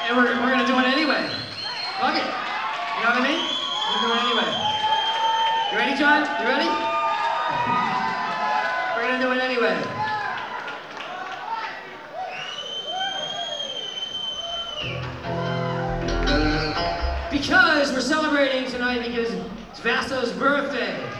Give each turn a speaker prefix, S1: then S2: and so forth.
S1: And we're gonna do it anyway. Fuck it. You know what I mean? We're gonna do it anyway. You ready, John? You ready? We're gonna do it anyway. Because we're celebrating tonight because it's Vasto's birthday.